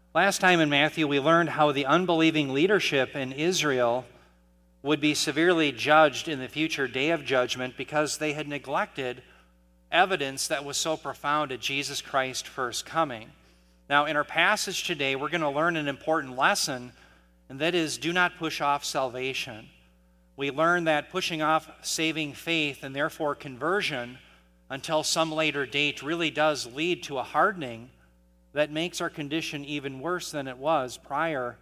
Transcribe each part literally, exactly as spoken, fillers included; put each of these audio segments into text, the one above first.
Last time in Matthew, we learned how the unbelieving leadership in Israel would be severely judged in the future day of judgment because they had neglected evidence that was so profound at Jesus Christ's first coming. Now, in our passage today, we're going to learn an important lesson, and that is, do not push off salvation. We learn that pushing off saving faith and therefore conversion until some later date really does lead to a hardening that makes our condition even worse than it was prior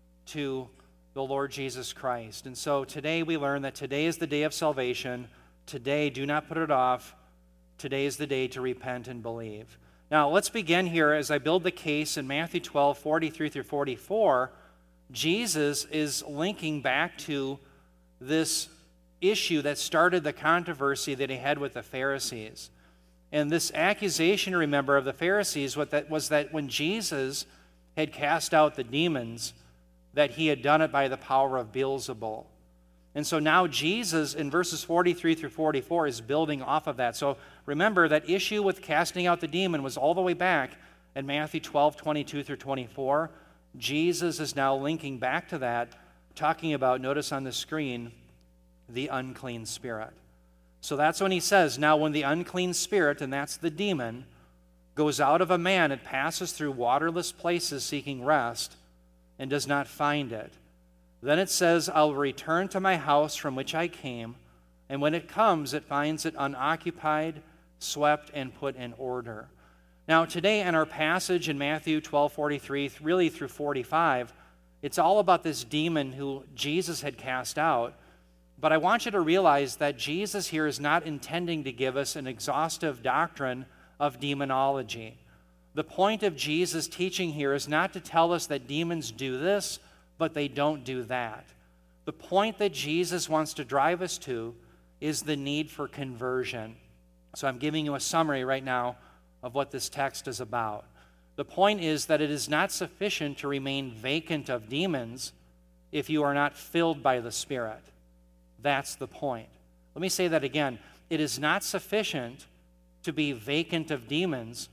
to the Lord Jesus Christ. And so today we learn that today is the day of salvation. Today, do not put it off. Today is the day to repent and believe. Now, let's begin here as I build the case in Matthew twelve, forty-three through forty-four. Jesus is linking back to this issue that started the controversy that he had with the Pharisees. And this accusation, remember, of the Pharisees what that was that when Jesus had cast out the demons, that he had done it by the power of Beelzebul. And so now Jesus, in verses forty-three through forty-four, is building off of that. So remember, that issue with casting out the demon was all the way back in Matthew twelve, twenty-two through twenty-four. Jesus is now linking back to that, talking about, notice on the screen, the unclean spirit. So that's when he says, now when the unclean spirit, and that's the demon, goes out of a man, it passes through waterless places seeking rest and does not find it. Then it says, I'll return to my house from which I came, and when it comes, it finds it unoccupied, swept, and put in order. Now today in our passage in Matthew twelve, forty-three, really through forty-five, it's all about this demon who Jesus had cast out. But I want you to realize that Jesus here is not intending to give us an exhaustive doctrine of demonology. The point of Jesus' teaching here is not to tell us that demons do this, but they don't do that. The point that Jesus wants to drive us to is the need for conversion. So I'm giving you a summary right now of what this text is about. The point is that it is not sufficient to remain vacant of demons if you are not filled by the Spirit. That's the point. Let me say that again. It is not sufficient to be vacant of demons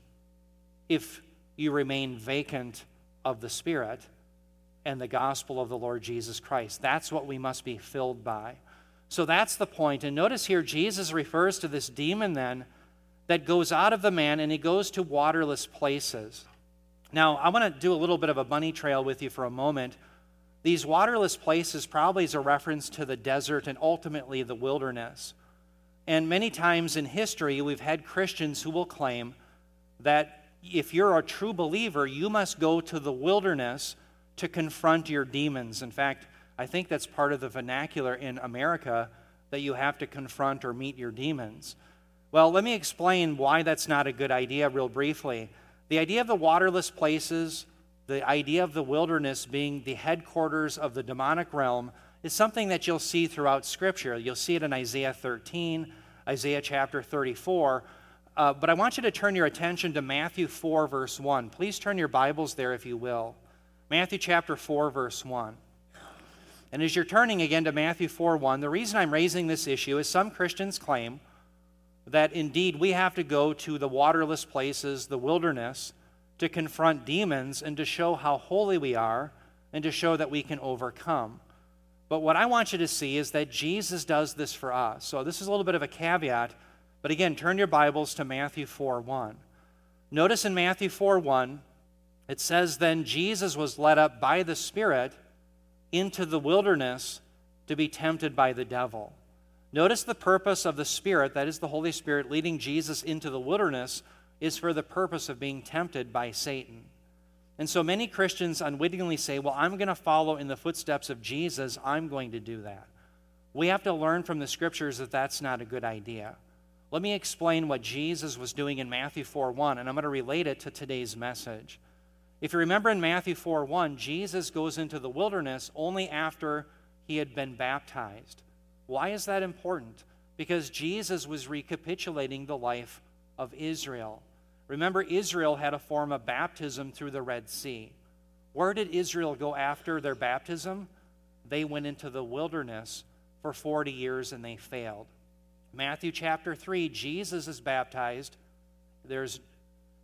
if you remain vacant of the Spirit and the gospel of the Lord Jesus Christ. That's what we must be filled by. So that's the point. And notice here, Jesus refers to this demon then that goes out of the man and he goes to waterless places. Now, I want to do a little bit of a bunny trail with you for a moment. These waterless places probably is a reference to the desert and ultimately the wilderness. And many times in history, we've had Christians who will claim that if you're a true believer, you must go to the wilderness to confront your demons. In fact, I think that's part of the vernacular in America, that you have to confront or meet your demons. Well, let me explain why that's not a good idea real briefly. The idea of the waterless places, the idea of the wilderness being the headquarters of the demonic realm, is something that you'll see throughout Scripture. You'll see it in Isaiah thirteen, Isaiah chapter thirty-four. Uh, but I want you to turn your attention to Matthew four, verse one. Please turn your Bibles there if you will. Matthew chapter four, verse one. And as you're turning again to Matthew four, one, the reason I'm raising this issue is some Christians claim that indeed we have to go to the waterless places, the wilderness, to confront demons and to show how holy we are and to show that we can overcome. But what I want you to see is that Jesus does this for us. So this is a little bit of a caveat, but again, turn your Bibles to Matthew four, one. Notice in Matthew four, one, it says, then Jesus was led up by the Spirit into the wilderness to be tempted by the devil. Notice the purpose of the Spirit, that is the Holy Spirit, leading Jesus into the wilderness is for the purpose of being tempted by Satan. And so many Christians unwittingly say, well, I'm going to follow in the footsteps of Jesus. I'm going to do that. We have to learn from the Scriptures that that's not a good idea. Let me explain what Jesus was doing in Matthew four, one, and I'm going to relate it to today's message. If you remember in Matthew four, one, Jesus goes into the wilderness only after he had been baptized. Why is that important? Because Jesus was recapitulating the life of Israel. Remember, Israel had a form of baptism through the Red Sea. Where did Israel go after their baptism? They went into the wilderness for forty years and they failed. Matthew chapter three, Jesus is baptized. There's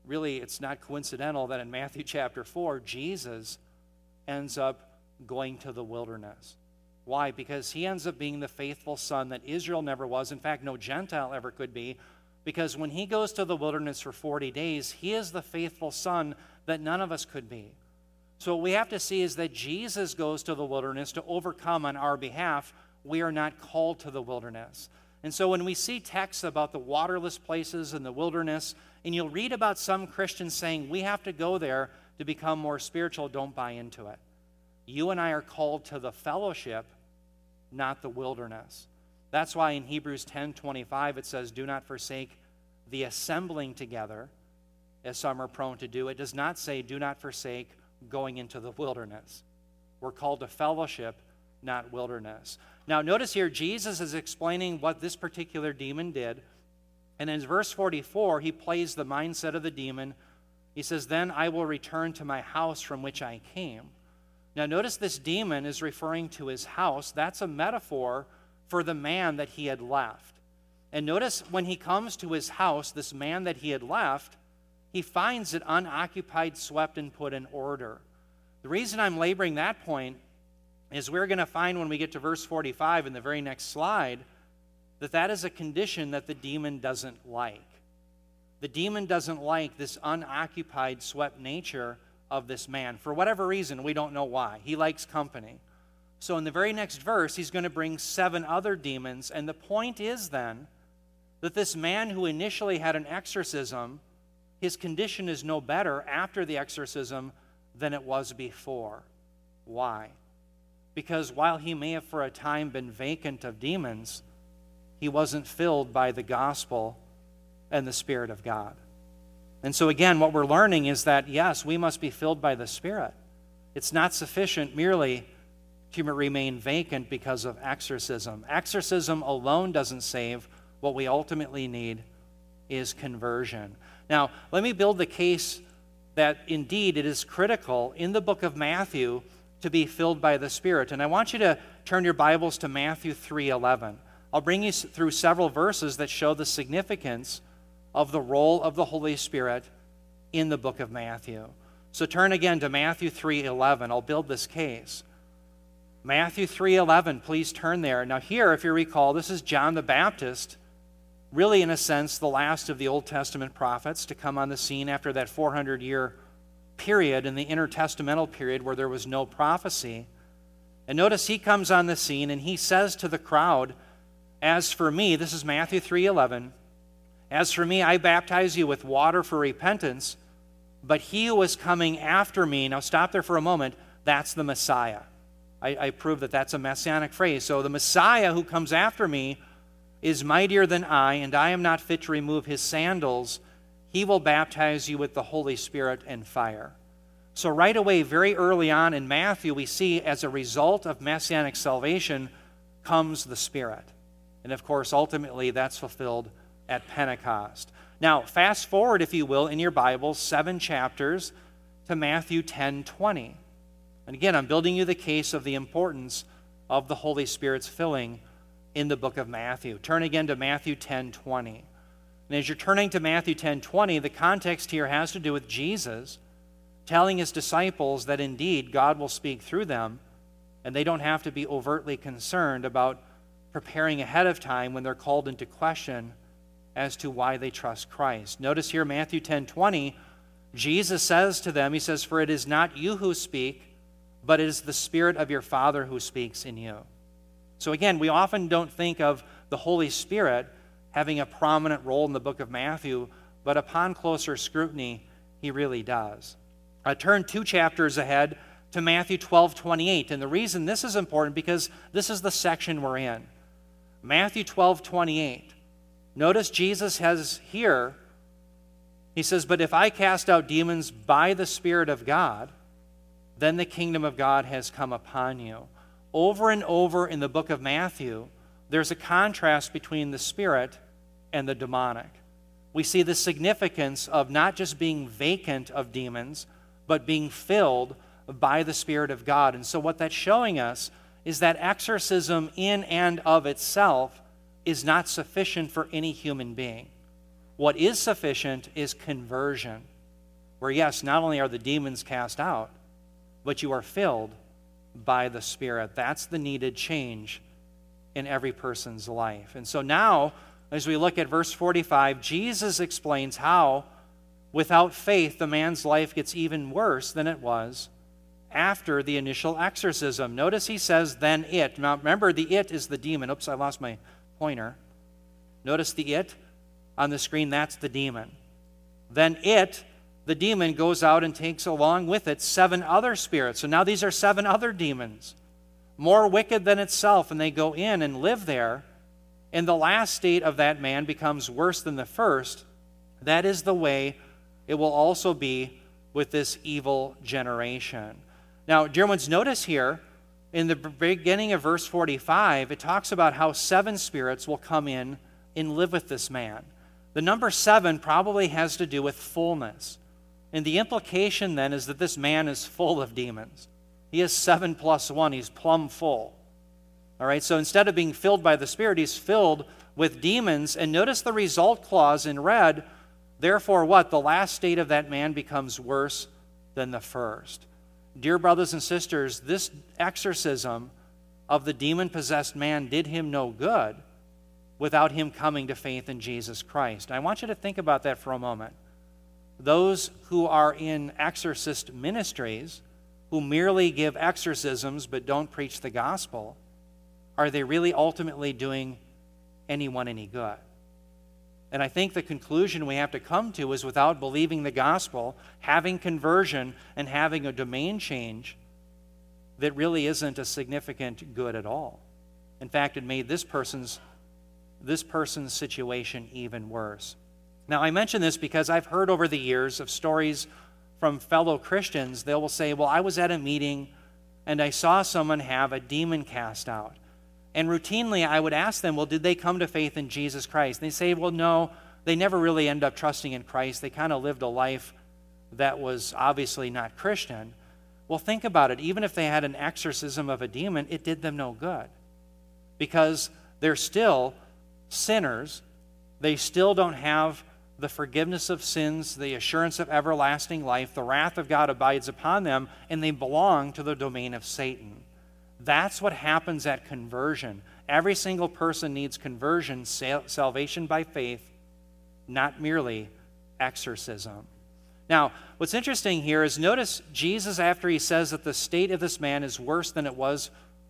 really, it's not coincidental that in Matthew chapter four, Jesus ends up going to the wilderness. Why? Because he ends up being the faithful son that Israel never was. In fact, no Gentile ever could be. Because when he goes to the wilderness for forty days, he is the faithful son that none of us could be. So what we have to see is that Jesus goes to the wilderness to overcome on our behalf. We are not called to the wilderness. And so when we see texts about the waterless places in the wilderness, and you'll read about some Christians saying we have to go there to become more spiritual, don't buy into it. You and I are called to the fellowship, not the wilderness. That's why in Hebrews ten twenty-five it says, do not forsake the assembling together, as some are prone to do. It does not say, do not forsake going into the wilderness. We're called to fellowship, not wilderness. Now, notice here, Jesus is explaining what this particular demon did. And in verse forty-four, he plays the mindset of the demon. He says, then I will return to my house from which I came. Now, notice this demon is referring to his house. That's a metaphor for the man that he had left. And notice when he comes to his house, this man that he had left, he finds it unoccupied, swept, and put in order. The reason I'm laboring that point is we're going to find when we get to verse forty-five in the very next slide that that is a condition that the demon doesn't like. The demon doesn't like this unoccupied, swept nature of this man. For whatever reason, we don't know why. He likes company. So in the very next verse, he's going to bring seven other demons, and the point is then that this man who initially had an exorcism, his condition is no better after the exorcism than it was before. Why? Because while he may have for a time been vacant of demons, he wasn't filled by the gospel and the Spirit of God. And so again, what we're learning is that, yes, we must be filled by the Spirit. It's not sufficient merely to remain vacant because of exorcism. Exorcism alone doesn't save. What we ultimately need is conversion. Now, let me build the case that indeed it is critical in the book of Matthew to be filled by the Spirit. And I want you to turn your Bibles to Matthew three eleven. I'll bring you through several verses that show the significance of the role of the Holy Spirit in the book of Matthew. So turn again to Matthew three eleven. I'll build this case. Matthew three eleven, please turn there. Now here, if you recall, this is John the Baptist, really in a sense the last of the Old Testament prophets to come on the scene after that four hundred year period in the intertestamental period where there was no prophecy. And notice he comes on the scene and he says to the crowd, as for me, this is Matthew three eleven, as for me, I baptize you with water for repentance, but he who is coming after me, now stop there for a moment, that's the Messiah. I, I prove that that's a messianic phrase. So the Messiah who comes after me is mightier than I, and I am not fit to remove his sandals. He will baptize you with the Holy Spirit and fire. So right away, very early on in Matthew, we see as a result of messianic salvation comes the Spirit. And of course, ultimately, that's fulfilled at Pentecost. Now, fast forward, if you will, in your Bible, seven chapters to Matthew ten twenty. And again, I'm building you the case of the importance of the Holy Spirit's filling in the book of Matthew. Turn again to Matthew ten twenty. And as you're turning to Matthew ten twenty, the context here has to do with Jesus telling his disciples that indeed God will speak through them, and they don't have to be overtly concerned about preparing ahead of time when they're called into question as to why they trust Christ. Notice here, Matthew ten twenty, Jesus says to them, he says, for it is not you who speak, but it is the Spirit of your Father who speaks in you. So again, we often don't think of the Holy Spirit having a prominent role in the book of Matthew, but upon closer scrutiny, he really does. I turn two chapters ahead to Matthew twelve twenty-eight, and the reason this is important because this is the section we're in. Matthew twelve twenty-eight. Notice Jesus has here, he says, but if I cast out demons by the Spirit of God, then the kingdom of God has come upon you. Over and over in the book of Matthew, there's a contrast between the Spirit and the demonic. We see the significance of not just being vacant of demons, but being filled by the Spirit of God. And so what that's showing us is that exorcism in and of itself is not sufficient for any human being. What is sufficient is conversion. where yes, not only are the demons cast out, but you are filled by the Spirit. That's the needed change in every person's life. And so now, as we look at verse forty-five, Jesus explains how, without faith, the man's life gets even worse than it was after the initial exorcism. Notice he says, then it. Now remember, the it is the demon. Oops, I lost my pointer. Notice the it on the screen, that's the demon. Then it, the demon, goes out and takes along with it seven other spirits. So now these are seven other demons, more wicked than itself, and they go in and live there. And the last state of that man becomes worse than the first. That is the way it will also be with this evil generation. Now, dear ones, notice here in the beginning of verse forty-five, it talks about how seven spirits will come in and live with this man. The number seven probably has to do with fullness. And the implication then is that this man is full of demons. He is seven plus one. He's plumb full. All right, so instead of being filled by the Spirit, he's filled with demons. And notice the result clause in red. Therefore, what? The last state of that man becomes worse than the first. Dear brothers and sisters, this exorcism of the demon-possessed man did him no good without him coming to faith in Jesus Christ. I want you to think about that for a moment. Those who are in exorcist ministries, who merely give exorcisms but don't preach the gospel, are they really ultimately doing anyone any good? And I think the conclusion we have to come to is without believing the gospel, having conversion, and having a domain change, that really isn't a significant good at all. In fact, it made this person's, this person's situation even worse. Now, I mention this because I've heard over the years of stories from fellow Christians. They will say, well, I was at a meeting and I saw someone have a demon cast out. And routinely I would ask them, well, did they come to faith in Jesus Christ? And they say, well, no, they never really end up trusting in Christ. They kind of lived a life that was obviously not Christian. Well, think about it. Even if they had an exorcism of a demon, it did them no good. Because they're still sinners. They still don't have the forgiveness of sins, the assurance of everlasting life. The wrath of God abides upon them, and they belong to the domain of Satan. That's what happens at conversion. Every single person needs conversion, sal- salvation by faith, not merely exorcism. Now, what's interesting here is notice Jesus, after he says that the state of this man is worse than it was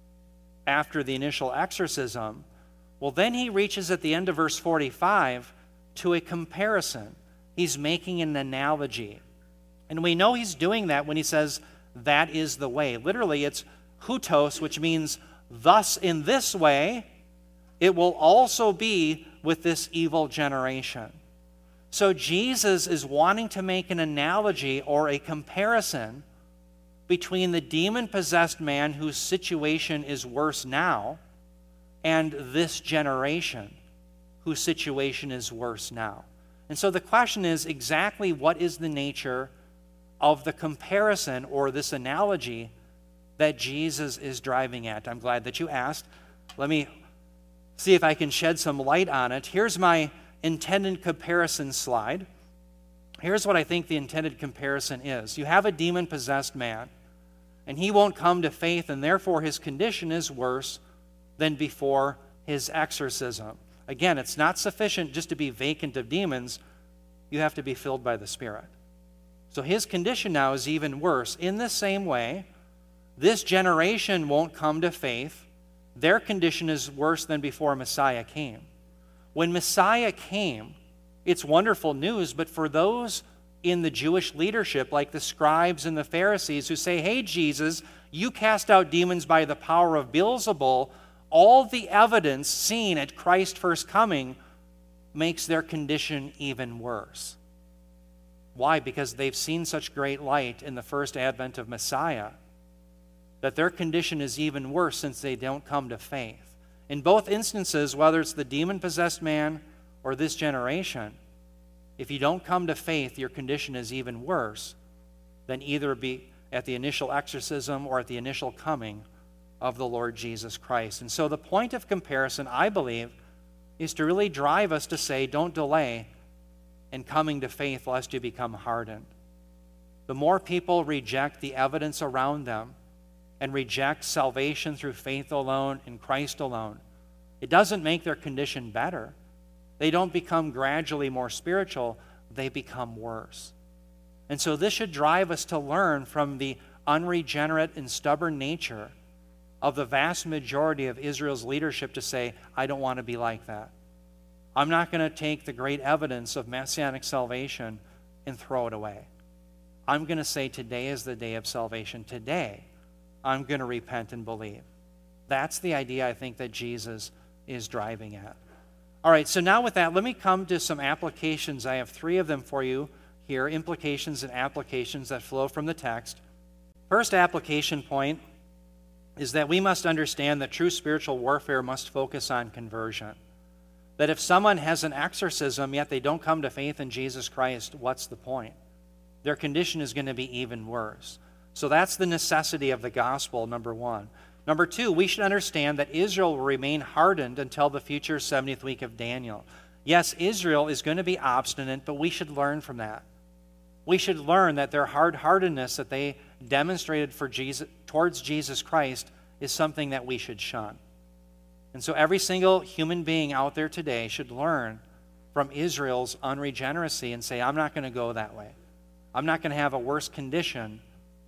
after the initial exorcism, well, then he reaches at the end of verse forty-five to a comparison. He's making an analogy. And we know he's doing that when he says, that is the way. Literally, it's hutos, which means, thus in this way, it will also be with this evil generation. So Jesus is wanting to make an analogy or a comparison between the demon-possessed man whose situation is worse now and this generation whose situation is worse now. And so the question is exactly what is the nature of the comparison or this analogy that Jesus is driving at? I'm glad that you asked. Let me see if I can shed some light on it. Here's my intended comparison slide. Here's what I think the intended comparison is. You have a demon-possessed man, and he won't come to faith, and therefore his condition is worse than before his exorcism. Again, it's not sufficient just to be vacant of demons. You have to be filled by the Spirit. So his condition now is even worse. In the same way, this generation won't come to faith. Their condition is worse than before Messiah came. When Messiah came, it's wonderful news, but for those in the Jewish leadership, like the scribes and the Pharisees, who say, hey, Jesus, you cast out demons by the power of Beelzebul, all the evidence seen at Christ's first coming makes their condition even worse. Why? Because they've seen such great light in the first advent of Messiah that their condition is even worse since they don't come to faith. In both instances, whether it's the demon-possessed man or this generation, if you don't come to faith, your condition is even worse than either be at the initial exorcism or at the initial coming of the Lord Jesus Christ. And so the point of comparison, I believe, is to really drive us to say, don't delay in coming to faith lest you become hardened. the more people reject the evidence around them and reject salvation through faith alone in Christ alone, it doesn't make their condition better. They don't become gradually more spiritual, they become worse. And so this should drive us to learn from the unregenerate and stubborn nature of the vast majority of Israel's leadership to say, I don't want to be like that. I'm not going to take the great evidence of messianic salvation and throw it away. I'm going to say today is the day of salvation. Today, I'm going to repent and believe. That's the idea I think that Jesus is driving at. All right, so now with that, let me come to some applications. I have three of them for you here, implications and applications that flow from the text. First application point is that we must understand that true spiritual warfare must focus on conversion. That if someone has an exorcism yet they don't come to faith in Jesus Christ, what's the point? Their condition is going to be even worse. So that's the necessity of the gospel, number one. Number two, we should understand that Israel will remain hardened until the future seventieth week of Daniel. Yes, Israel is going to be obstinate, but we should learn from that. We should learn that their hard-heartedness that they demonstrated for Jesus, towards Jesus Christ is something that we should shun. And so every single human being out there today should learn from Israel's unregeneracy and say, I'm not going to go that way. I'm not going to have a worse condition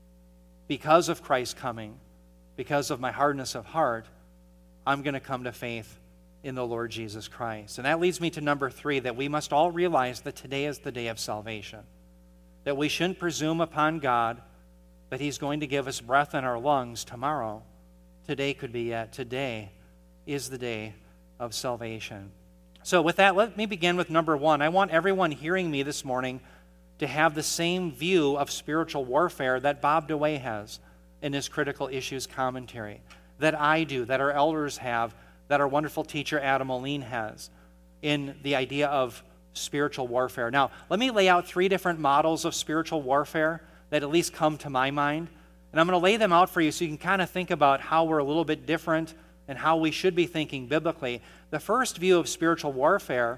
because of Christ's coming, because of my hardness of heart. I'm going to come to faith in the Lord Jesus Christ. And that leads me to number three, that we must all realize that today is the day of salvation. That we shouldn't presume upon God that He's going to give us breath in our lungs tomorrow. Today could be yet. Today is the day of salvation. So with that, let me begin with number one. I want everyone hearing me this morning to have the same view of spiritual warfare that Bob DeWay has in his Critical Issues commentary, that I do, that our elders have, that our wonderful teacher Adam Moline has in the idea of spiritual warfare. Now, let me lay out three different models of spiritual warfare that at least come to my mind, and I'm going to lay them out for you so you can kind of think about how we're a little bit different and how we should be thinking biblically. The first view of spiritual warfare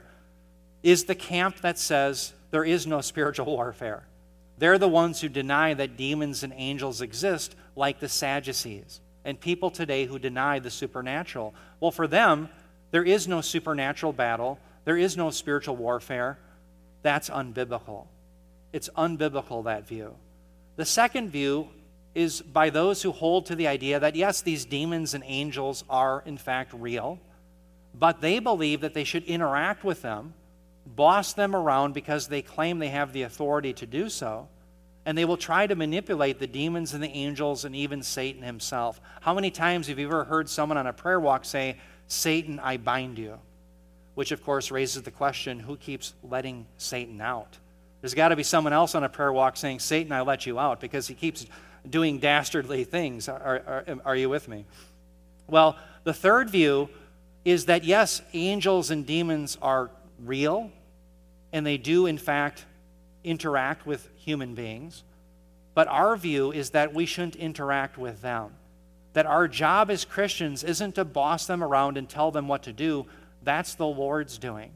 is the camp that says there is no spiritual warfare. They're the ones who deny that demons and angels exist, like the Sadducees, and people today who deny the supernatural. Well, for them, there is no supernatural battle. There is no spiritual warfare. That's unbiblical. It's unbiblical, that view. The second view is by those who hold to the idea that, yes, these demons and angels are, in fact, real, but they believe that they should interact with them, boss them around because they claim they have the authority to do so, and they will try to manipulate the demons and the angels and even Satan himself. How many times have you ever heard someone on a prayer walk say, Satan, I bind you? Which, of course, raises the question, who keeps letting Satan out? There's got to be someone else on a prayer walk saying, Satan, I let you out, because he keeps doing dastardly things. Are, are, are you with me? Well, the third view is that, yes, angels and demons are real, and they do, in fact, interact with human beings. But our view is that we shouldn't interact with them. That our job as Christians isn't to boss them around and tell them what to do. That's the Lord's doing.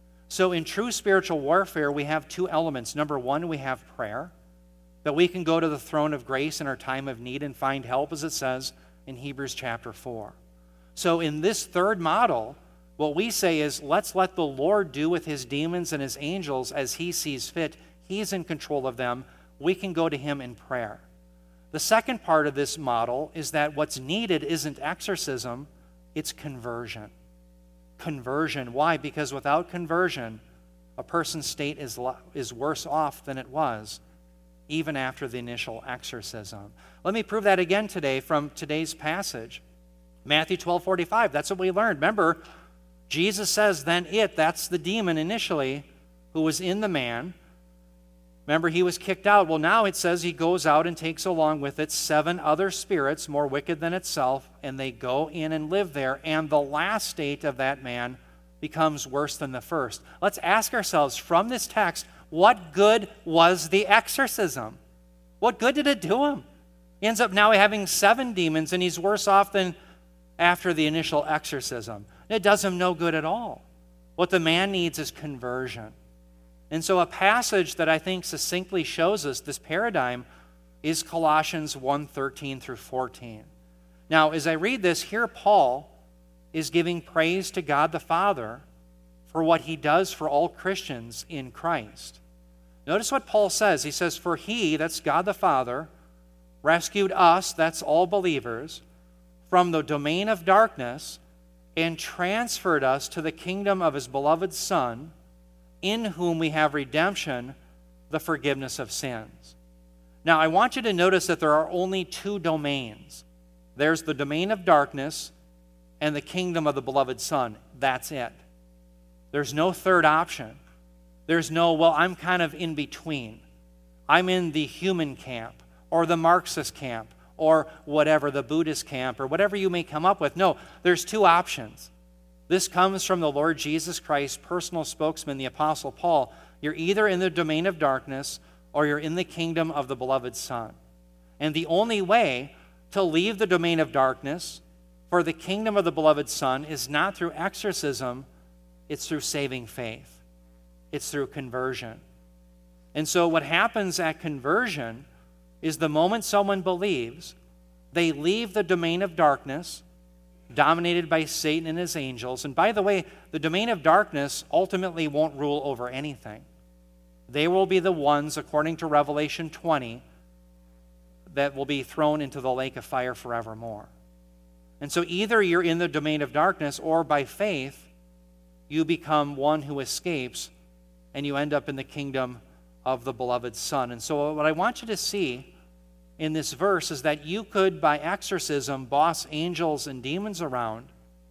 So in true spiritual warfare, we have two elements. Number one, we have prayer, that we can go to the throne of grace in our time of need and find help, as it says in Hebrews chapter four. So in this third model, what we say is, let's let the Lord do with his demons and his angels as he sees fit. He's in control of them. We can go to him in prayer. The second part of this model is that what's needed isn't exorcism, it's conversion. Conversion. Why? Because without conversion, a person's state is, is worse off than it was even after the initial exorcism. Let me prove that again today from today's passage. Matthew twelve forty-five, that's what we learned. Remember, Jesus says, then it, that's the demon initially, who was in the man. Remember, he was kicked out. Well, now it says he goes out and takes along with it seven other spirits more wicked than itself, and they go in and live there, and the last state of that man becomes worse than the first. Let's ask ourselves from this text, what good was the exorcism? What good did it do him? He ends up now having seven demons, and he's worse off than after the initial exorcism. It does him no good at all. What the man needs is conversion. And so a passage that I think succinctly shows us this paradigm is Colossians one thirteen through fourteen. Now, as I read this, here Paul is giving praise to God the Father for what he does for all Christians in Christ. Notice what Paul says. He says, "For he," that's God the Father, "rescued us," that's all believers, "from the domain of darkness and transferred us to the kingdom of his beloved Son, in whom we have redemption, the forgiveness of sins." Now, I want you to notice that there are only two domains. There's the domain of darkness and the kingdom of the beloved Son. That's it. There's no third option. There's no, well, I'm kind of in between. I'm in the human camp or the Marxist camp or whatever, the Buddhist camp or whatever you may come up with. No, there's two options. This comes from the Lord Jesus Christ, personal spokesman, the Apostle Paul. You're either in the domain of darkness or you're in the kingdom of the beloved Son. And the only way to leave the domain of darkness for the kingdom of the beloved Son is not through exorcism, it's through saving faith. It's through conversion. And so what happens at conversion is the moment someone believes, they leave the domain of darkness, dominated by Satan and his angels. And by the way, the domain of darkness ultimately won't rule over anything. They will be the ones, according to Revelation twenty, that will be thrown into the lake of fire forevermore. And so either you're in the domain of darkness, or by faith, you become one who escapes, and you end up in the kingdom of the beloved Son. And so what I want you to see in this verse is that you could, by exorcism, boss angels and demons around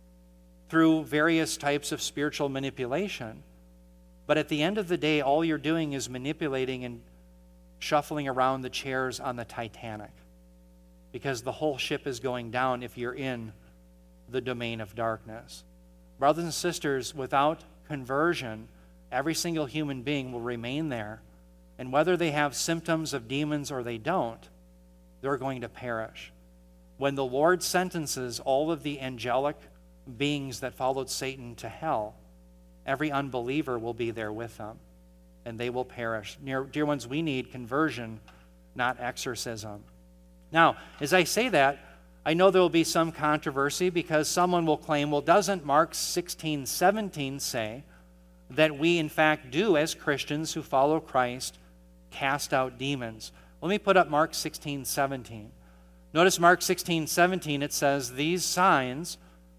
through various types of spiritual manipulation. But at the end of the day, all you're doing is manipulating and shuffling around the chairs on the Titanic, because the whole ship is going down if you're in the domain of darkness. Brothers and sisters, without conversion, every single human being will remain there, and whether they have symptoms of demons or they don't, they're going to perish. When the Lord sentences all of the angelic beings that followed Satan to hell, every unbeliever will be there with them, and they will perish. Dear, dear ones, we need conversion, not exorcism. Now, as I say that, I know there will be some controversy, because someone will claim, well, doesn't Mark sixteen seventeen say that we, in fact, do, as Christians who follow Christ, cast out demons? Let me put up Mark sixteen seventeen. Notice Mark sixteen seventeen, it says, "These signs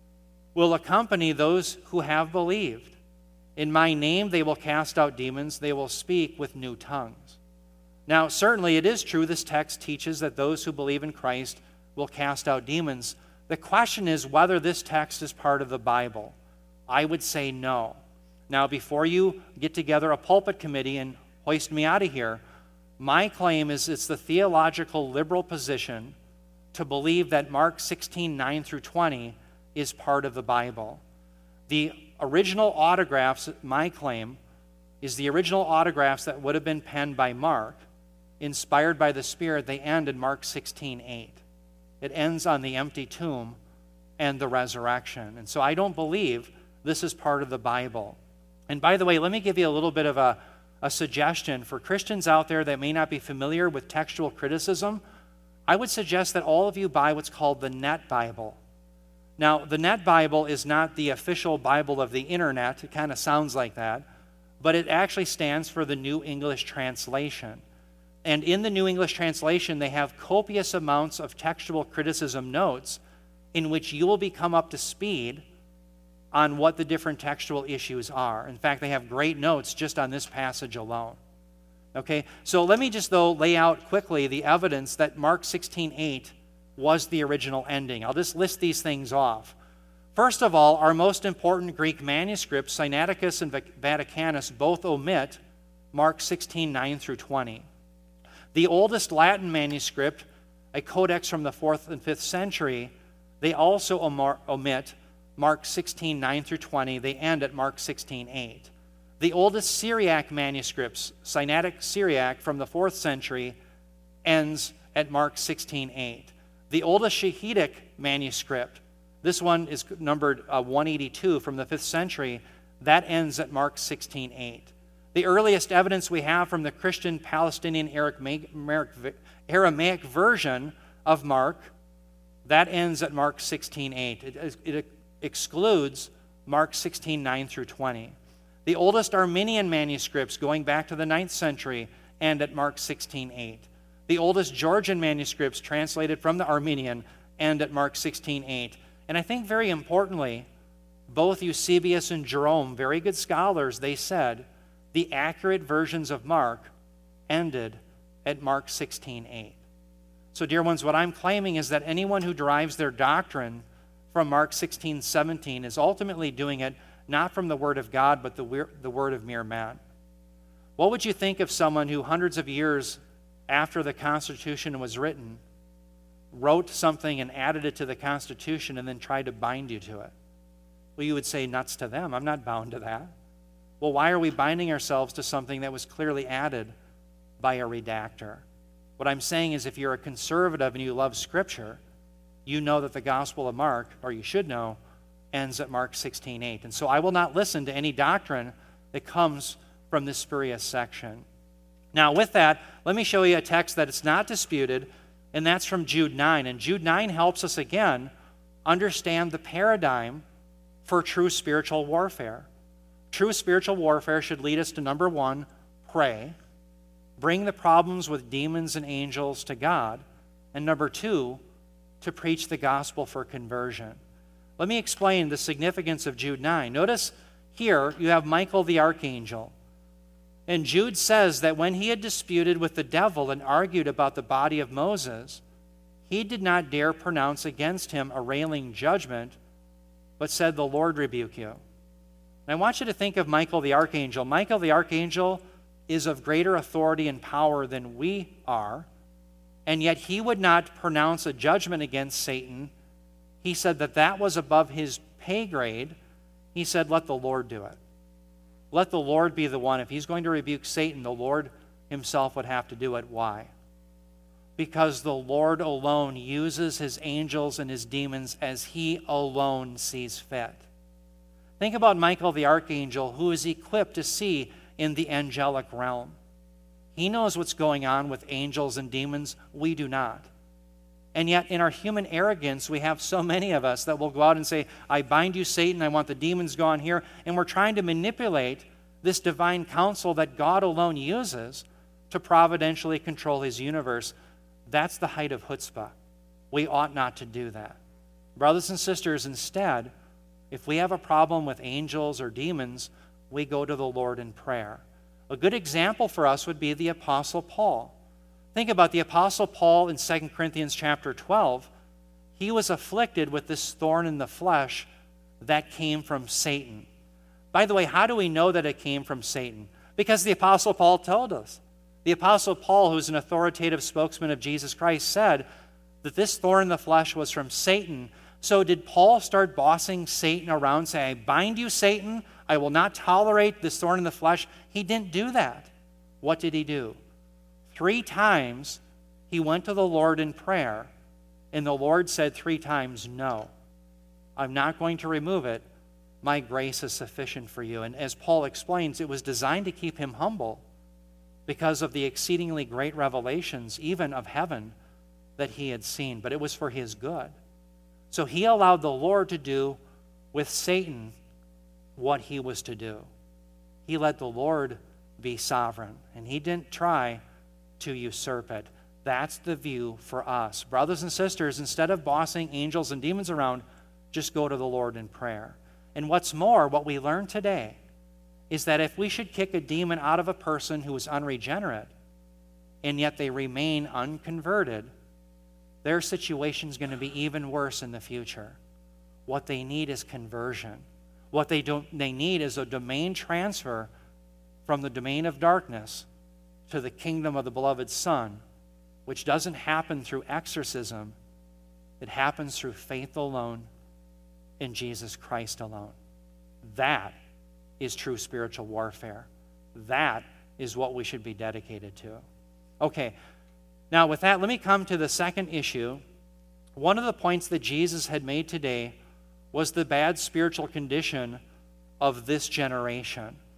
will accompany those who have believed. In my name they will cast out demons, they will speak with new tongues." Now, certainly it is true, this text teaches that those who believe in Christ will cast out demons. The question is whether this text is part of the Bible. I would say no. Now, before you get together a pulpit committee and hoist me out of here, my claim is it's the theological liberal position to believe that Mark sixteen nine through twenty is part of the Bible. The original autographs, my claim, is the original autographs that would have been penned by Mark, inspired by the Spirit. They end in Mark sixteen eight. It ends on the empty tomb and the resurrection. And so I don't believe this is part of the Bible. And by the way, let me give you a little bit of a, a suggestion for Christians out there that may not be familiar with textual criticism. I would suggest that all of you buy what's called the Net Bible. Now, the Net Bible is not the official Bible of the internet. It kind of sounds like that. But it actually stands for the New English Translation. And in the New English Translation, they have copious amounts of textual criticism notes in which you will become up to speed on what the different textual issues are. In fact, they have great notes just on this passage alone. Okay, so let me just, though, lay out quickly the evidence that Mark sixteen eight was the original ending. I'll just list these things off. First of all, our most important Greek manuscripts, Sinaiticus and Vaticanus, both omit Mark sixteen nine through twenty. The oldest Latin manuscript, a codex from the fourth and fifth century, they also omit Mark sixteen nine through twenty. They end at Mark sixteen eight. The oldest Syriac manuscripts, Sinaitic Syriac from the fourth century, ends at Mark sixteen eight. The oldest Shehidic manuscript, this one is numbered uh, one eighty-two from the fifth century, that ends at Mark sixteen eight. The earliest evidence we have from the Christian Palestinian Aramaic version of Mark, that ends at Mark sixteen eight. It, it excludes Mark sixteen nine through twenty. The oldest Armenian manuscripts going back to the ninth century end at Mark sixteen eight. The oldest Georgian manuscripts translated from the Armenian end at Mark sixteen eight. And I think very importantly, both Eusebius and Jerome, very good scholars, they said the accurate versions of Mark ended at Mark sixteen eight. So dear ones, what I'm claiming is that anyone who derives their doctrine from Mark sixteen seventeen is ultimately doing it not from the Word of God, but the, the word of mere man. What would you think of someone who hundreds of years after the Constitution was written wrote something and added it to the Constitution and then tried to bind you to it? Well, you would say, nuts to them. I'm not bound to that. Well, why are we binding ourselves to something that was clearly added by a redactor? What I'm saying is if you're a conservative and you love Scripture, you know that the Gospel of Mark, or you should know, ends at Mark sixteen eight. And so I will not listen to any doctrine that comes from this spurious section. Now, with that, let me show you a text that is not disputed, and that's from Jude nine. And Jude nine helps us, again, understand the paradigm for true spiritual warfare. True spiritual warfare should lead us to, number one, pray, bring the problems with demons and angels to God, and number two, to preach the gospel for conversion. Let me explain the significance of Jude nine. Notice here you have Michael the archangel. And Jude says that when he had disputed with the devil and argued about the body of Moses, he did not dare pronounce against him a railing judgment, but said, "The Lord rebuke you." And I want you to think of Michael the archangel. Michael the archangel is of greater authority and power than we are, and yet he would not pronounce a judgment against Satan. He said that that was above his pay grade. He said, let the Lord do it. Let the Lord be the one. If he's going to rebuke Satan, the Lord himself would have to do it. Why? Because the Lord alone uses his angels and his demons as he alone sees fit. Think about Michael the archangel, who is equipped to see in the angelic realm. He knows what's going on with angels and demons. We do not. And yet in our human arrogance, we have so many of us that will go out and say, I bind you, Satan, I want the demons gone here. And we're trying to manipulate this divine counsel that God alone uses to providentially control his universe. That's the height of chutzpah. We ought not to do that. Brothers and sisters, instead, if we have a problem with angels or demons, we go to the Lord in prayer. A good example for us would be the Apostle Paul. Think about the Apostle Paul in Second Corinthians chapter twelve. He was afflicted with this thorn in the flesh that came from Satan. By the way, how do we know that it came from Satan? Because the Apostle Paul told us. The Apostle Paul, who's an authoritative spokesman of Jesus Christ, said that this thorn in the flesh was from Satan. So did Paul start bossing Satan around, saying, I bind you, Satan, I will not tolerate this thorn in the flesh? He didn't do that. What did he do? Three times he went to the Lord in prayer, and the Lord said three times, no, I'm not going to remove it. My grace is sufficient for you. And as Paul explains, it was designed to keep him humble because of the exceedingly great revelations, even of heaven, that he had seen. But it was for his good. So he allowed the Lord to do with Satan what he was to do. He let the Lord be sovereign, and he didn't try to usurp it. That's the view for us. Brothers and sisters, instead of bossing angels and demons around, just go to the Lord in prayer. And what's more, what we learn today is that if we should kick a demon out of a person who is unregenerate, and yet they remain unconverted, their situation is going to be even worse in the future. What they need is conversion. What they don't they need is a domain transfer from the domain of darkness to the kingdom of the beloved Son, which doesn't happen through exorcism. It happens through faith alone in Jesus Christ alone. That is true spiritual warfare. That is what we should be dedicated to. Okay, now with that, let me come to the second issue. One of the points that Jesus had made today was the bad spiritual condition of this generation. And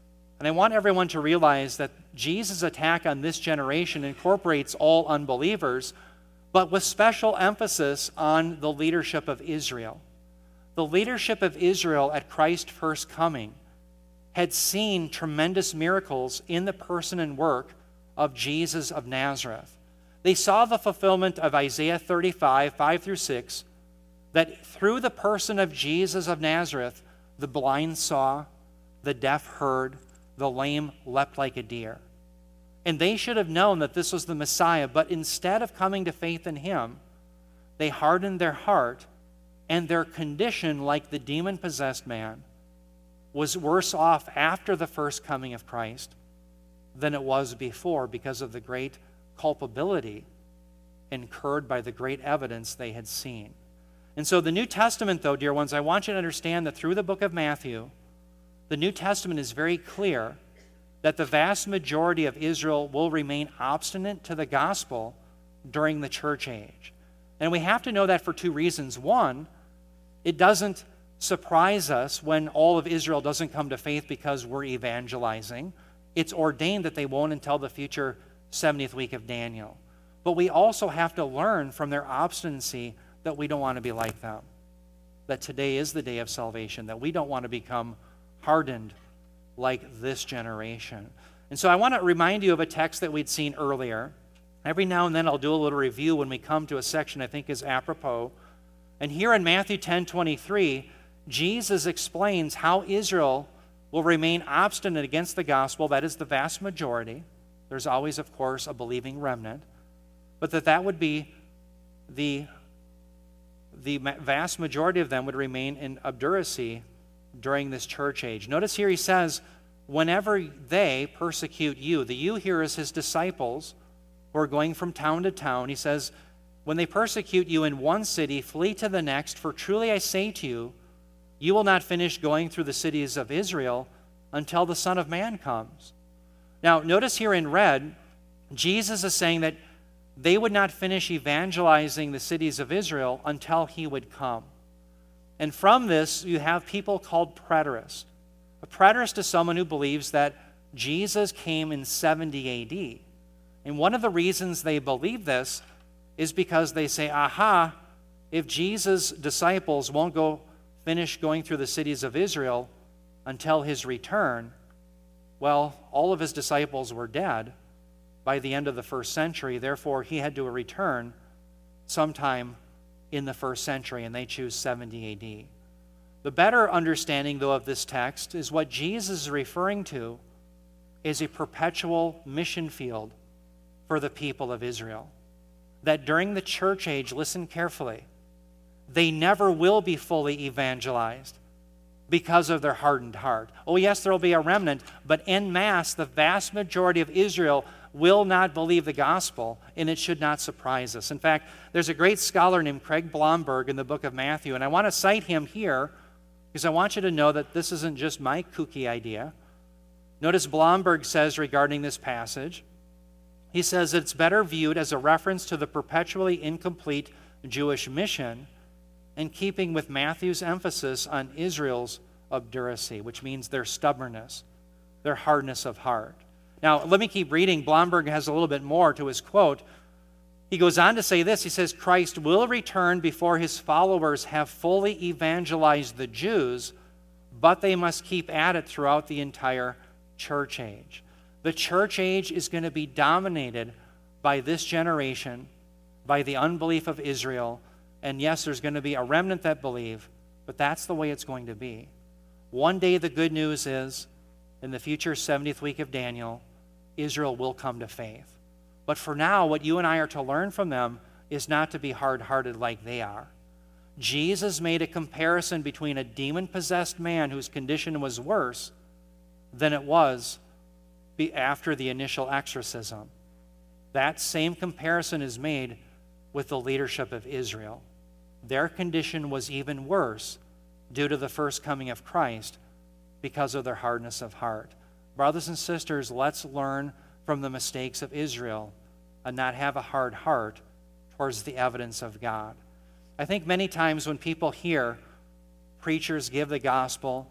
And I want everyone to realize that Jesus' attack on this generation incorporates all unbelievers, but with special emphasis on the leadership of Israel. The leadership of Israel at Christ's first coming had seen tremendous miracles in the person and work of Jesus of Nazareth. They saw the fulfillment of Isaiah thirty-five, five through six, that through the person of Jesus of Nazareth, the blind saw, the deaf heard, the lame leapt like a deer. And they should have known that this was the Messiah, but instead of coming to faith in him, they hardened their heart, and their condition, like the demon-possessed man, was worse off after the first coming of Christ than it was before because of the great culpability incurred by the great evidence they had seen. And so the New Testament, though, dear ones, I want you to understand that through the book of Matthew, the New Testament is very clear that the vast majority of Israel will remain obstinate to the gospel during the church age. And we have to know that for two reasons. One, it doesn't surprise us when all of Israel doesn't come to faith because we're evangelizing. It's ordained that they won't until the future seventieth week of Daniel. But we also have to learn from their obstinacy that we don't want to be like them. That today is the day of salvation, that we don't want to become hardened like this generation. And so I want to remind you of a text that we'd seen earlier. Every now and then I'll do a little review when we come to a section I think is apropos. And here in Matthew ten twenty-three, Jesus explains how Israel will remain obstinate against the gospel. That is the vast majority. There's always, of course, a believing remnant. But that that would be the, the vast majority of them would remain in obduracy during this church age. Notice here he says, whenever they persecute you, the you here is his disciples who are going from town to town. He says, when they persecute you in one city, flee to the next, for truly I say to you, you will not finish going through the cities of Israel until the Son of Man comes. Now, notice here in red, Jesus is saying that they would not finish evangelizing the cities of Israel until he would come. And from this, you have people called preterists. A preterist is someone who believes that Jesus came in seventy A D. And one of the reasons they believe this is because they say, aha, if Jesus' disciples won't go finish going through the cities of Israel until his return, well, all of his disciples were dead by the end of the first century. Therefore, he had to return sometime in the first century, and they choose seventy A D. The better understanding, though, of this text is what Jesus is referring to is a perpetual mission field for the people of Israel. That during the church age, listen carefully, they never will be fully evangelized because of their hardened heart. Oh, yes, there will be a remnant, but en masse, the vast majority of Israel will not believe the gospel, and it should not surprise us. In fact, there's a great scholar named Craig Blomberg in the book of Matthew, and I want to cite him here because I want you to know that this isn't just my kooky idea. Notice Blomberg says regarding this passage, he says it's better viewed as a reference to the perpetually incomplete Jewish mission in keeping with Matthew's emphasis on Israel's obduracy, which means their stubbornness, their hardness of heart. Now, let me keep reading. Blomberg has a little bit more to his quote. He goes on to say this. He says, Christ will return before his followers have fully evangelized the Jews, but they must keep at it throughout the entire church age. The church age is going to be dominated by this generation, by the unbelief of Israel. And yes, there's going to be a remnant that believe, but that's the way it's going to be. One day the good news is, in the future seventieth week of Daniel, Israel will come to faith. But for now, what you and I are to learn from them is not to be hard-hearted like they are. Jesus made a comparison between a demon-possessed man whose condition was worse than it was after the initial exorcism. That same comparison is made with the leadership of Israel. Their condition was even worse due to the first coming of Christ because of their hardness of heart. Brothers and sisters, let's learn from the mistakes of Israel and not have a hard heart towards the evidence of God. I think many times when people hear preachers give the gospel,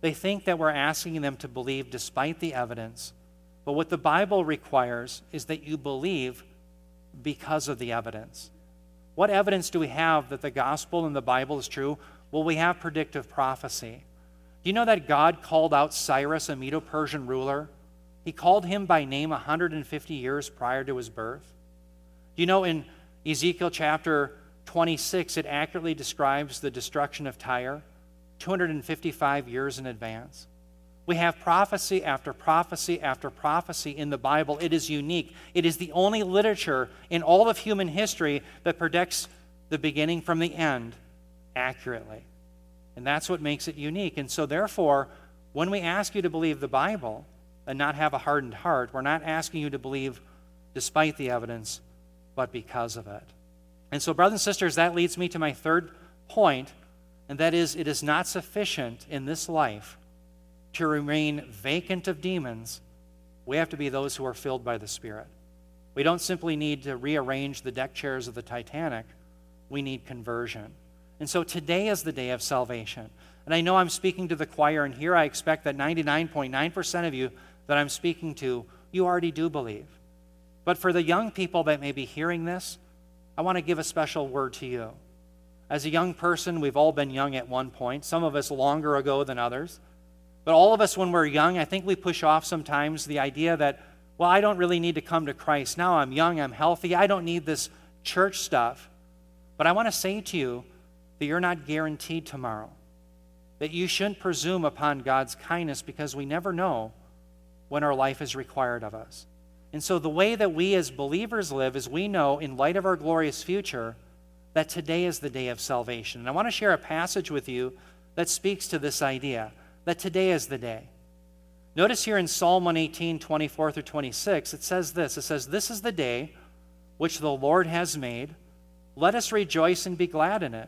They think that we're asking them to believe despite the evidence. But what the Bible requires is that you believe because of the evidence. What evidence do we have that the gospel and the Bible is true? Well, we have predictive prophecy. Do you know that God called out Cyrus, a Medo-Persian ruler? He called him by name one hundred fifty years prior to his birth. Do you know in Ezekiel chapter twenty-six, it accurately describes the destruction of Tyre two hundred fifty-five years in advance? We have prophecy after prophecy after prophecy in the Bible. It is unique. It is the only literature in all of human history that predicts the beginning from the end accurately. And that's what makes it unique. And so therefore, when we ask you to believe the Bible and not have a hardened heart, we're not asking you to believe despite the evidence, but because of it. And so, brothers and sisters, that leads me to my third point, and that is, it is not sufficient in this life to remain vacant of demons. We have to be those who are filled by the Spirit. We don't simply need to rearrange the deck chairs of the Titanic. We need conversion. And so today is the day of salvation. And I know I'm speaking to the choir, and here I expect that ninety-nine point nine percent of you that I'm speaking to, you already do believe. But for the young people that may be hearing this, I want to give a special word to you. As a young person, we've all been young at one point, some of us longer ago than others. But all of us, when we're young, I think we push off sometimes the idea that, well, I don't really need to come to Christ. Now I'm young, I'm healthy, I don't need this church stuff. But I want to say to you that you're not guaranteed tomorrow, that you shouldn't presume upon God's kindness, because we never know when our life is required of us. And so the way that we as believers live is we know, in light of our glorious future, that today is the day of salvation. And I want to share a passage with you that speaks to this idea, that today is the day. Notice here in Psalm one eighteen, twenty-four through twenty-six, it says this. It says, "This is the day which the Lord has made. Let us rejoice and be glad in it.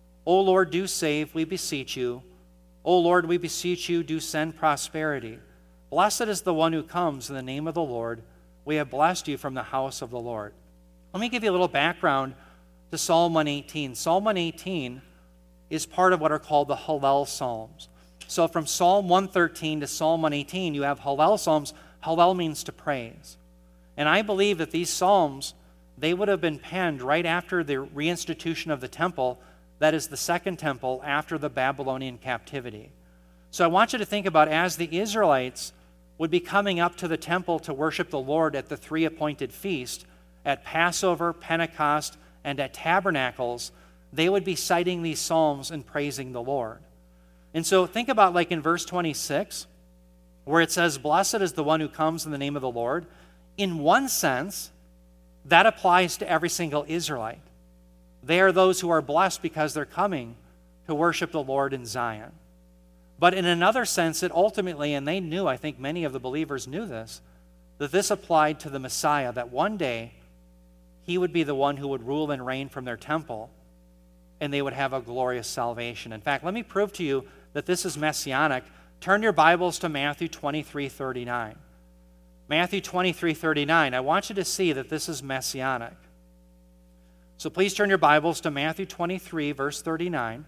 O Lord, do save, we beseech you. O Lord, we beseech you, do send prosperity. Blessed is the one who comes in the name of the Lord. We have blessed you from the house of the Lord." Let me give you a little background to Psalm one eighteen. Psalm one eighteen is part of what are called the Hallel Psalms. So from Psalm one thirteen to Psalm one eighteen, you have Hallel Psalms. Hallel means to praise. And I believe that these Psalms, they would have been penned right after the reinstitution of the temple, that is the second temple after the Babylonian captivity. So I want you to think about, as the Israelites would be coming up to the temple to worship the Lord at the three appointed feasts, at Passover, Pentecost, and at Tabernacles, they would be citing these Psalms and praising the Lord. And so think about, like in verse twenty-six, where it says, "Blessed is the one who comes in the name of the Lord." In one sense, that applies to every single Israelite. They are those who are blessed because they're coming to worship the Lord in Zion. But in another sense, it ultimately, and they knew, I think many of the believers knew this, that this applied to the Messiah, that one day he would be the one who would rule and reign from their temple, and they would have a glorious salvation. In fact, let me prove to you that this is messianic. Turn your Bibles to Matthew twenty-three thirty-nine. Matthew twenty-three thirty-nine. I want you to see that this is messianic. So please turn your Bibles to Matthew twenty-three, verse thirty-nine.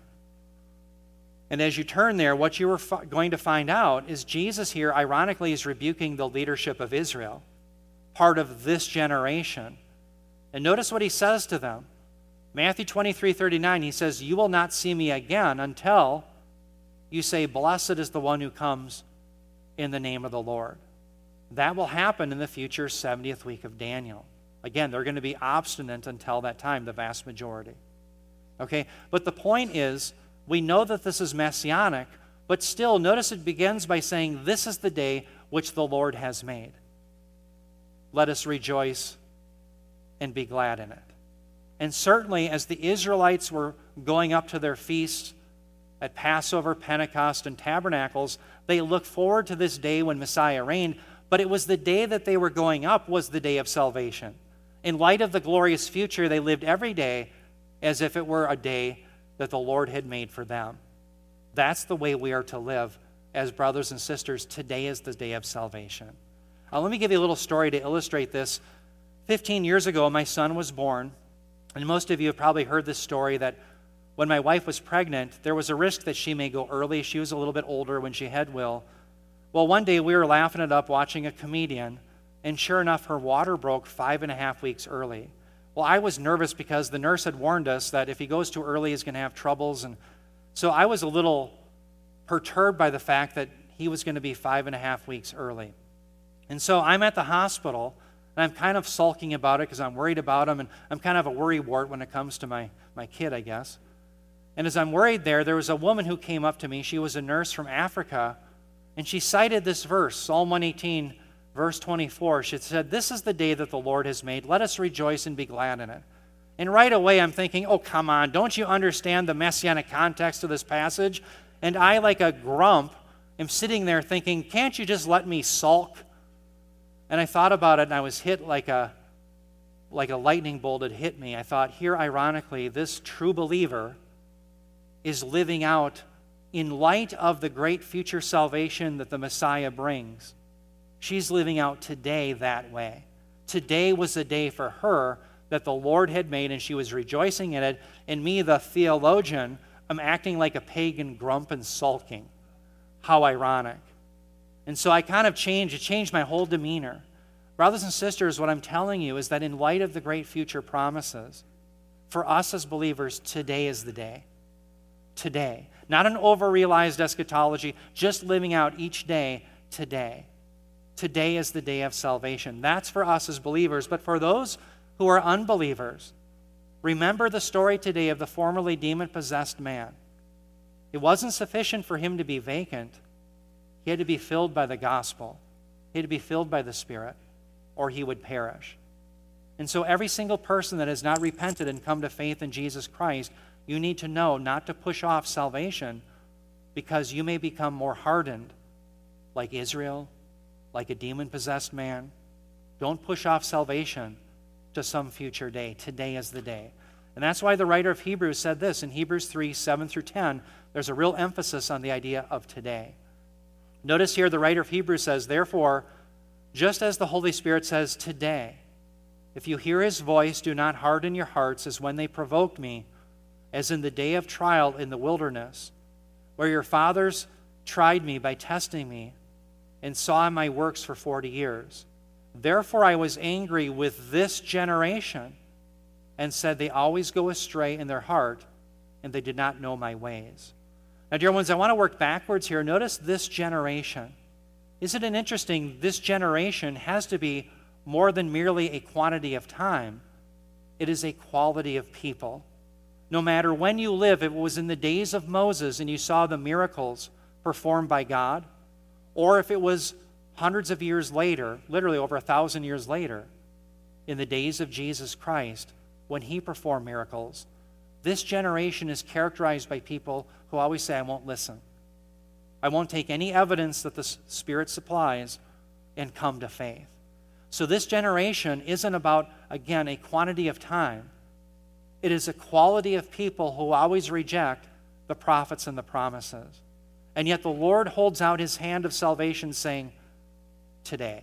And as you turn there, what you are fi- going to find out is Jesus here, ironically, is rebuking the leadership of Israel, part of this generation. And notice what he says to them. Matthew twenty-three thirty-nine, he says, "You will not see me again until you say, 'Blessed is the one who comes in the name of the Lord.'" That will happen in the future seventieth week of Daniel. Again, they're going to be obstinate until that time, the vast majority. Okay, but the point is, we know that this is messianic, but still, notice it begins by saying, "This is the day which the Lord has made. Let us rejoice and be glad in it." And certainly, as the Israelites were going up to their feasts at Passover, Pentecost, and Tabernacles, they looked forward to this day when Messiah reigned, but it was the day that they were going up was the day of salvation. In light of the glorious future, they lived every day as if it were a day that the Lord had made for them. That's the way we are to live as brothers and sisters. Today is the day of salvation. Uh, let me give you a little story to illustrate this. Fifteen years ago, my son was born, and most of you have probably heard this story that when my wife was pregnant, there was a risk that she may go early. She was a little bit older when she had Will. Well, one day we were laughing it up watching a comedian, and sure enough, her water broke five and a half weeks early. Well, I was nervous because the nurse had warned us that if he goes too early, he's going to have troubles. And so I was a little perturbed by the fact that he was going to be five and a half weeks early. And so I'm at the hospital, and I'm kind of sulking about it because I'm worried about him, and I'm kind of a worrywart when it comes to my, my kid, I guess. And as I'm worried there, there was a woman who came up to me. She was a nurse from Africa, and she cited this verse, Psalm one eighteen, verse twenty-four. She said, "This is the day that the Lord has made. Let us rejoice and be glad in it." And right away I'm thinking, oh, come on, don't you understand the messianic context of this passage? And I, like a grump, am sitting there thinking, can't you just let me sulk? And I thought about it, and I was hit like a, like a lightning bolt had hit me. I thought, here, ironically, this true believer is living out, in light of the great future salvation that the Messiah brings, she's living out today that way. Today was the day for her that the Lord had made, and she was rejoicing in it. And me, the theologian, I'm acting like a pagan grump and sulking. How ironic. And so I kind of changed, it changed my whole demeanor. Brothers and sisters, what I'm telling you is that in light of the great future promises, for us as believers, today is the day. Today. Not an over-realized eschatology, just living out each day today. Today is the day of salvation. That's for us as believers. But for those who are unbelievers, remember the story today of the formerly demon-possessed man. It wasn't sufficient for him to be vacant. He had to be filled by the gospel. He had to be filled by the Spirit, or he would perish. And so every single person that has not repented and come to faith in Jesus Christ, you need to know not to push off salvation, because you may become more hardened, like Israel, like a demon-possessed man. Don't push off salvation to some future day. Today is the day. And that's why the writer of Hebrews said this in Hebrews three, seven through ten. There's a real emphasis on the idea of today. Notice here the writer of Hebrews says, "Therefore, just as the Holy Spirit says today, if you hear his voice, do not harden your hearts as when they provoked me, as in the day of trial in the wilderness, where your fathers tried me by testing me and saw my works for forty years. Therefore I was angry with this generation and said, they always go astray in their heart, and they did not know my ways." Now, dear ones, I want to work backwards here. Notice this generation. Isn't it interesting? This generation has to be more than merely a quantity of time. It is a quality of people. No matter when you live, if it was in the days of Moses and you saw the miracles performed by God, or if it was hundreds of years later, literally over a thousand years later, in the days of Jesus Christ, when he performed miracles, this generation is characterized by people who always say, I won't listen. I won't take any evidence that the Spirit supplies and come to faith. So this generation isn't about, again, a quantity of time. It is a quality of people who always reject the prophets and the promises. And yet the Lord holds out his hand of salvation saying, today.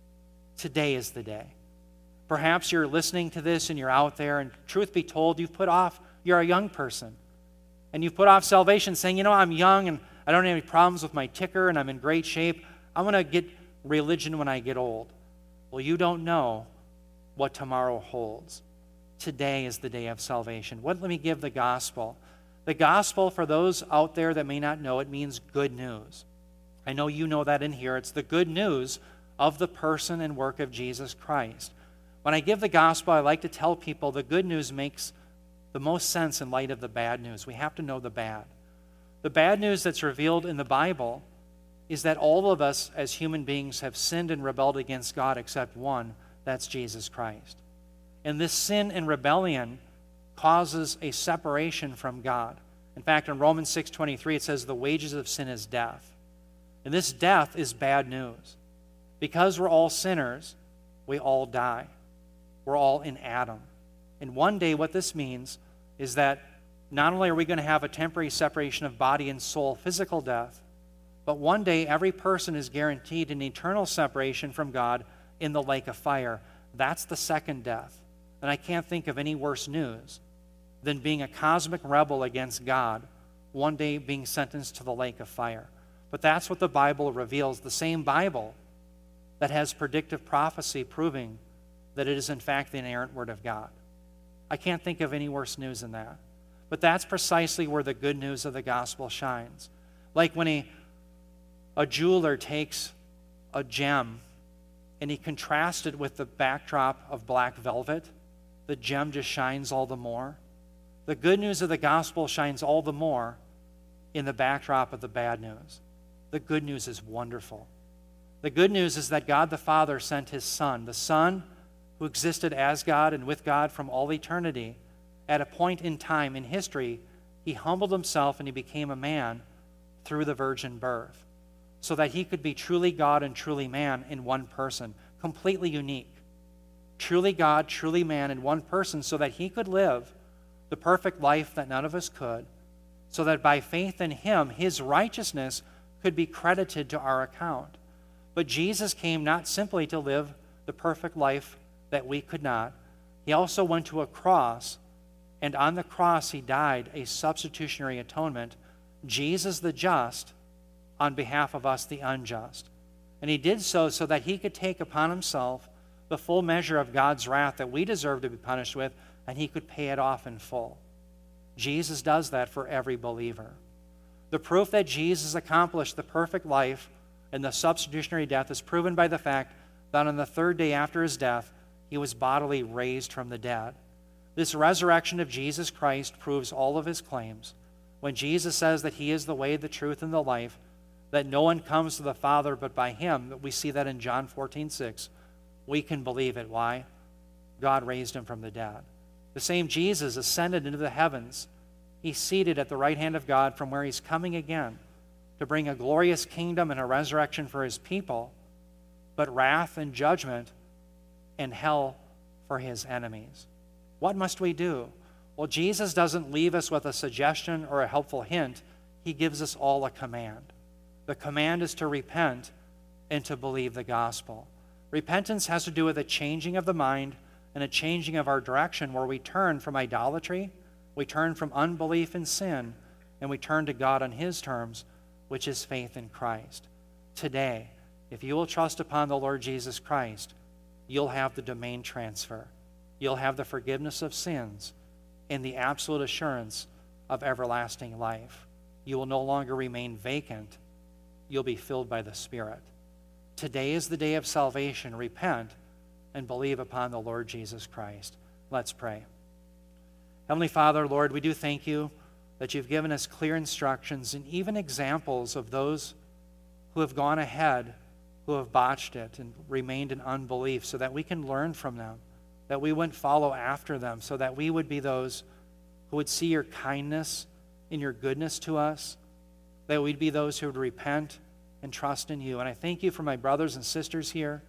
Today is the day. Perhaps you're listening to this and you're out there, and truth be told, you've put off, you're a young person, and you've put off salvation saying, you know, I'm young and I don't have any problems with my ticker and I'm in great shape. I'm going to get religion when I get old. Well, you don't know what tomorrow holds. Today is the day of salvation. What, let me give the gospel. The gospel, for those out there that may not know, it means good news. I know you know that in here. It's the good news of the person and work of Jesus Christ. When I give the gospel, I like to tell people the good news makes the most sense in light of the bad news. We have to know the bad. The bad news that's revealed in the Bible is that all of us as human beings have sinned and rebelled against God except one, that's Jesus Christ. And this sin and rebellion causes a separation from God. In fact, in Romans six twenty-three, it says the wages of sin is death. And this death is bad news. Because we're all sinners, we all die. We're all in Adam. And one day what this means is that not only are we going to have a temporary separation of body and soul, physical death, but one day every person is guaranteed an eternal separation from God in the lake of fire. That's the second death. And I can't think of any worse news than being a cosmic rebel against God, one day being sentenced to the lake of fire. But that's what the Bible reveals, the same Bible that has predictive prophecy proving that it is in fact the inerrant Word of God. I can't think of any worse news than that. But that's precisely where the good news of the gospel shines. Like when a, a jeweler takes a gem and he contrasts it with the backdrop of black velvet, the gem just shines all the more. The good news of the gospel shines all the more in the backdrop of the bad news. The good news is wonderful. The good news is that God the Father sent his Son, the Son who existed as God and with God from all eternity. At a point in time in history, he humbled himself and he became a man through the virgin birth, so that he could be truly God and truly man in one person, completely unique. Truly God, truly man in one person, so that he could live the perfect life that none of us could, so that by faith in him, his righteousness could be credited to our account. But Jesus came not simply to live the perfect life that we could not. He also went to a cross, and on the cross he died a substitutionary atonement, Jesus the just on behalf of us the unjust. And he did so so that he could take upon himself the full measure of God's wrath that we deserve to be punished with, and he could pay it off in full. Jesus does that for every believer. The proof that Jesus accomplished the perfect life and the substitutionary death is proven by the fact that on the third day after his death, he was bodily raised from the dead. This resurrection of Jesus Christ proves all of his claims. When Jesus says that he is the way, the truth, and the life, that no one comes to the Father but by him, we see that in John fourteen six, we can believe it. Why? God raised him from the dead. The same Jesus ascended into the heavens. He's seated at the right hand of God, from where he's coming again to bring a glorious kingdom and a resurrection for his people, but wrath and judgment and hell for his enemies. What must we do? Well, Jesus doesn't leave us with a suggestion or a helpful hint. He gives us all a command. The command is to repent and to believe the gospel. Repentance has to do with a changing of the mind and a changing of our direction, where we turn from idolatry, we turn from unbelief and sin, and we turn to God on his terms, which is faith in Christ. Today, if you will trust upon the Lord Jesus Christ, you'll have the domain transfer. You'll have the forgiveness of sins and the absolute assurance of everlasting life. You will no longer remain vacant. You'll be filled by the Spirit. Today is the day of salvation. Repent and believe upon the Lord Jesus Christ. Let's pray. Heavenly Father, Lord, we do thank you that you've given us clear instructions and even examples of those who have gone ahead, who have botched it and remained in unbelief, so that we can learn from them, that we wouldn't follow after them, so that we would be those who would see your kindness and your goodness to us, that we'd be those who would repent and trust in you. And I thank you for my brothers and sisters here.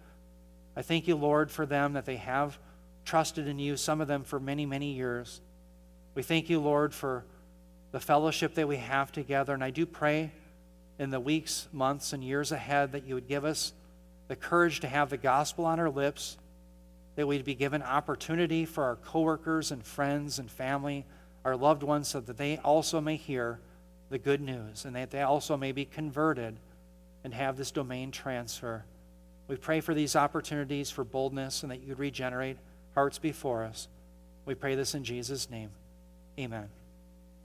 I thank you, Lord, for them, that they have trusted in you, some of them for many, many years. We thank you, Lord, for the fellowship that we have together. And I do pray in the weeks, months, and years ahead that you would give us the courage to have the gospel on our lips, that we'd be given opportunity for our coworkers and friends and family, our loved ones, so that they also may hear the good news and that they also may be converted and have this domain transfer. We pray for these opportunities for boldness and that you'd regenerate hearts before us. We pray this in Jesus' name. Amen.